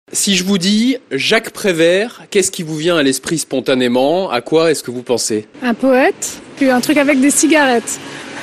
Si je vous dis Jacques Prévert, qu'est-ce qui vous vient à l'esprit spontanément? À quoi est-ce que vous pensez? Un poète, puis un truc avec des cigarettes.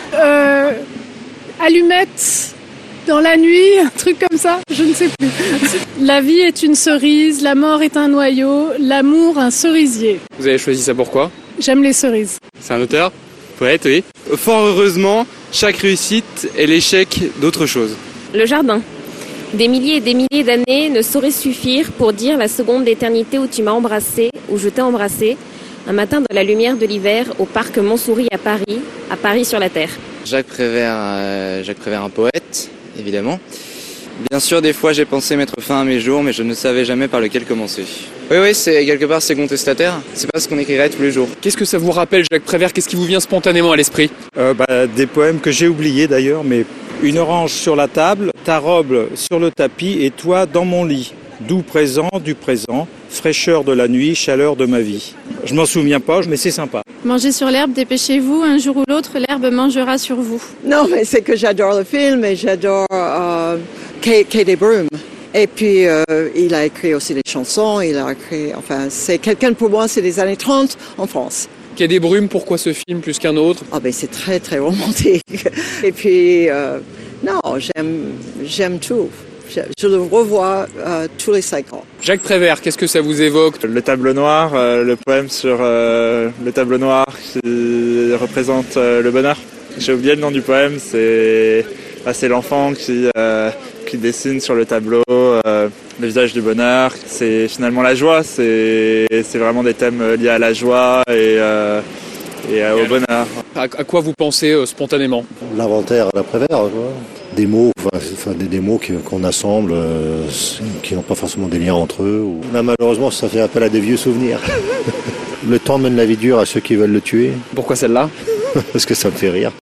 Allumettes dans la nuit, un truc comme ça, je ne sais plus. La vie est une cerise, la mort est un noyau, l'amour un cerisier. Vous avez choisi ça pourquoi? J'aime les cerises. C'est un auteur, poète, oui. Fort heureusement, chaque réussite est l'échec d'autre chose. Le jardin. Des milliers et des milliers d'années ne sauraient suffire pour dire la seconde d'éternité où tu m'as embrassé, où je t'ai embrassé, un matin dans la lumière de l'hiver au parc Montsouris à Paris sur la Terre. Jacques Prévert, un poète, évidemment. Bien sûr, des fois j'ai pensé mettre fin à mes jours, mais je ne savais jamais par lequel commencer. Oui, c'est quelque part c'est contestataire, c'est pas ce qu'on écrirait tous les jours. Qu'est-ce que ça vous rappelle, Jacques Prévert? Qu'est-ce qui vous vient spontanément à l'esprit? Des poèmes que j'ai oubliés d'ailleurs, mais une orange sur la table, ta robe sur le tapis et toi dans mon lit. Doux présent du présent, fraîcheur de la nuit, chaleur de ma vie. Je m'en souviens pas, mais c'est sympa. Mangez sur l'herbe, dépêchez-vous, un jour ou l'autre, l'herbe mangera sur vous. Non, mais c'est que j'adore le film et j'adore Quai des Brumes. Et puis, il a écrit aussi des chansons, c'est quelqu'un pour moi, c'est les années 30 en France. Quai des Brumes, pourquoi ce film plus qu'un autre? C'est très, très romantique. Et puis, j'aime tout. Je le revois tous les 5 ans. Jacques Prévert, qu'est-ce que ça vous évoque? Le tableau noir, le poème sur le tableau noir qui représente le bonheur. J'ai oublié le nom du poème, c'est l'enfant qui dessine sur le tableau le visage du bonheur. C'est finalement la joie, c'est vraiment des thèmes liés à la joie et au bonheur. À quoi vous pensez spontanément? L'inventaire à la Prévert, quoi. Des mots, des mots qu'on assemble, qui n'ont pas forcément des liens entre eux. Là, malheureusement, ça fait appel à des vieux souvenirs. Le temps mène la vie dure à ceux qui veulent le tuer. Pourquoi celle-là? Parce que ça me fait rire.